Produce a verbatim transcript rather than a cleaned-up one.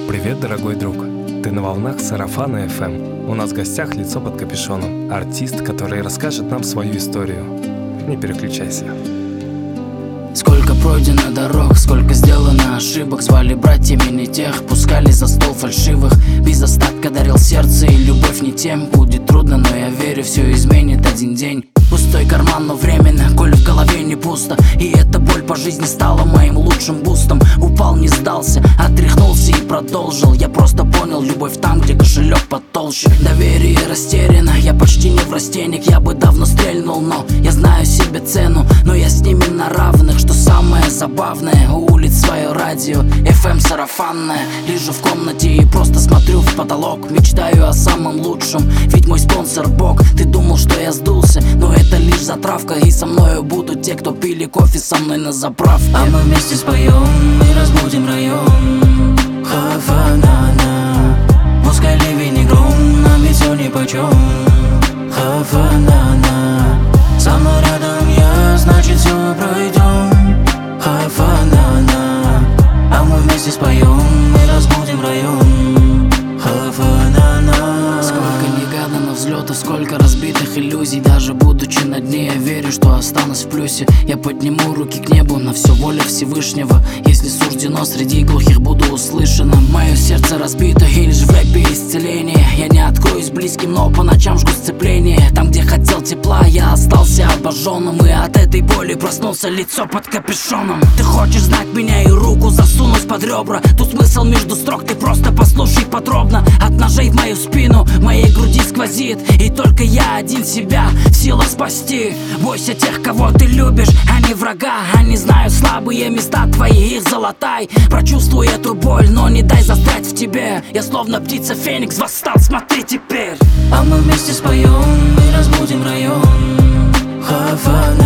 Привет, дорогой друг! Ты на волнах Сарафана эф эм. У нас в гостях лицо под капюшоном. Артист, который расскажет нам свою историю. Не переключайся. Сколько пройдено дорог, сколько сделано ошибок. Звали братьями не тех, пускали за стол фальшивых. Без остатка дарил сердце и любовь не тем. Будет трудно, но я верю, все изменит один день. Пустой карман, но временно, коль в голове не пусто. И эта боль по жизни стала моим лучшим бустом. Упал, не сдался, отряхнулся и продолжил. Я просто понял, любовь там, где кошелек потолще. Доверие растеряно, я почти не в растениях. Я бы давно стрельнул, но я знаю себе цену. Но я с ними на равных, что самое забавное. У улиц свое радио, эф эм сарафанное. Лежу в комнате и просто смотрю в потолок. Мечтаю о самом лучшем, ведь мой спонсор Бог. Ты думал, что я сдулся, но это лишь затравка. И со мною будут те, кто пили кофе со мной на заправке. А мы вместе споем и разбудим район. Хафанана. Пускай ливень и гром, нам ведь все нипочем. Хафанана. Со мной рядом я, значит все пройдем. Хафанана. А мы вместе споем и разбудим район. Хафанана. Сколько негаданных взлетов, сколько разбитых иллюзий. Даже будучи на дне, я верю, что останусь в плюсе. Я подниму руки к небу, на все воля Всевышнего. Если суждено, среди глухих буду услышанным. Мое сердце разбито, и лишь в рэпе исцеление. Я не откроюсь близким, но по ночам жгу сцепление. Там, где хотел тепла, я остался обожженным. И от этой боли проснулся лицо под капюшоном. Ты хочешь знать меня и руку засунуть под ребра. Тут смысл между строк, ты просто послушай подробно. От ножей в мою спину, в моей груди сквозит. И только я один себя в силах спасти. Бойся тех, кого ты любишь, а не врага. Они знают слабые места твои, их залатай. Прочувствуй эту боль, но не дай застрять в тебе. Я словно птица Феникс восстал, смотри теперь. А мы вместе споем и разбудим район. Хафана.